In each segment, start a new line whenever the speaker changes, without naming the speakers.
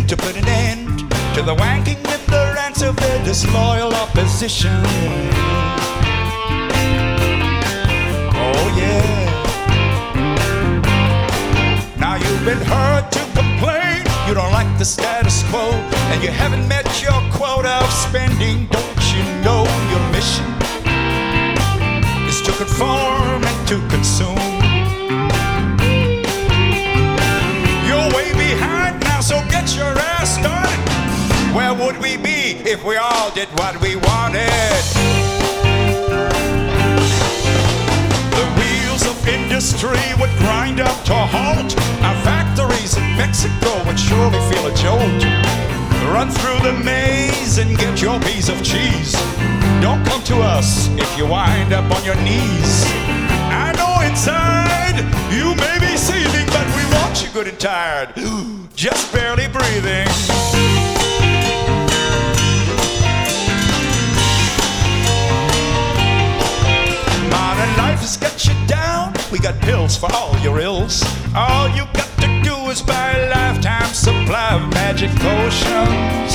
to put an end to the wanking ignorance of their disloyal opposition. Oh yeah. Now you've been heard to complain, you don't like the status quo, and you haven't met your quota of spending. Don't you know your mission is to conform and to consume? You're way behind now, so get your ass started. Where would we be if we all did what we wanted? The wheels of industry would grind up to a halt. Our factories in Mexico would surely feel a jolt. Run through the maze and get your piece of cheese. Don't come to us if you wind up on your knees. I know inside you may be seething, but we want you good and tired, just barely breathing. Modern life has got you down. We got pills for all your ills. All you got to do is buy a lifetime supply of magic potions.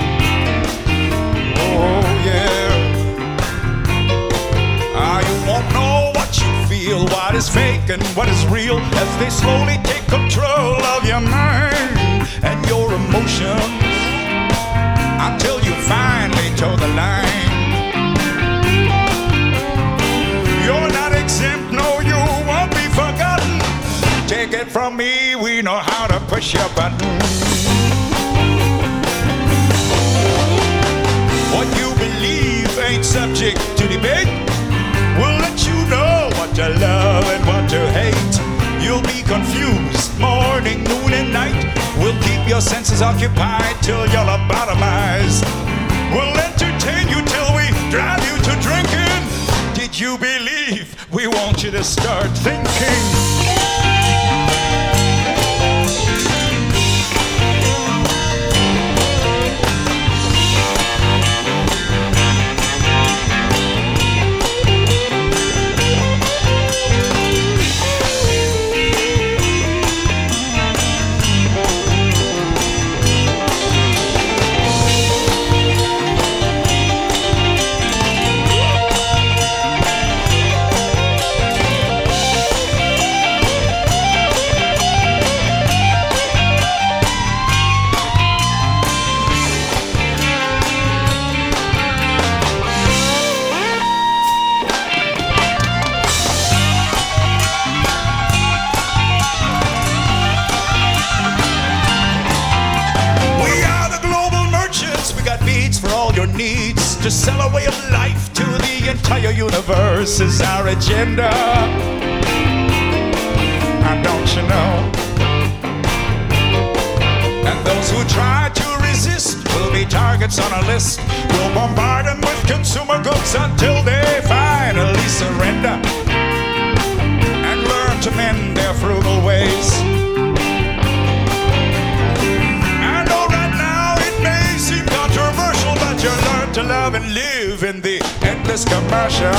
Oh yeah. You won't know what you feel, what is fake and what is real, as they slowly take control of your mind and your emotions, until you finally toe the line. You're not exempt, no, you won't be forgotten. Take it from me, we know how to push your button. What you believe ain't subject to debate. We'll let you know what to love and what to hate. You'll be confused morning, noon, and night. We'll keep your senses occupied till you're lobotomized. We'll entertain you till we drive you to drinking. Did you believe we want you to start thinking? For all your needs, to sell a way of life to the entire universe is our agenda. And don't you know? And those who try to resist will be targets on a list. We'll bombard them with consumer goods until they finally surrender and learn to mend their frugal ways. You learn to love and live in the endless commercial.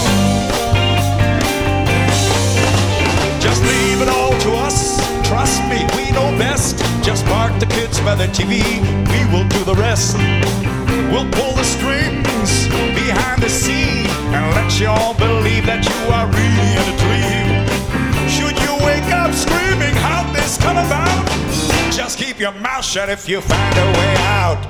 Just leave it all to us. Trust me, we know best. Just park the kids by the TV. We will do the rest. We'll pull the strings behind the scene and let you all believe that you are really in a dream. Should you wake up screaming, how'd this come about? Just keep your mouth shut if you find a way out.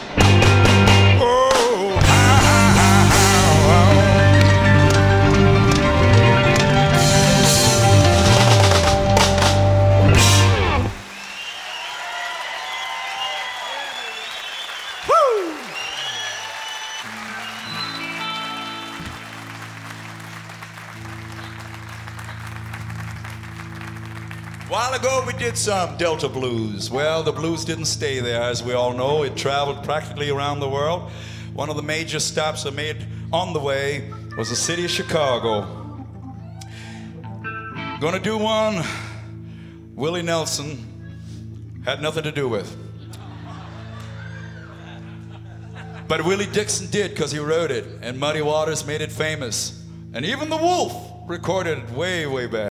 A while ago we did some Delta blues. Well, the blues didn't stay there, as we all know. It traveled practically around the world. One of the major stops I made on the way was the city of Chicago. Gonna do one Willie Nelson had nothing to do with. But Willie Dixon did, because he wrote it, and Muddy Waters made it famous. And even the Wolf recorded it way, way back.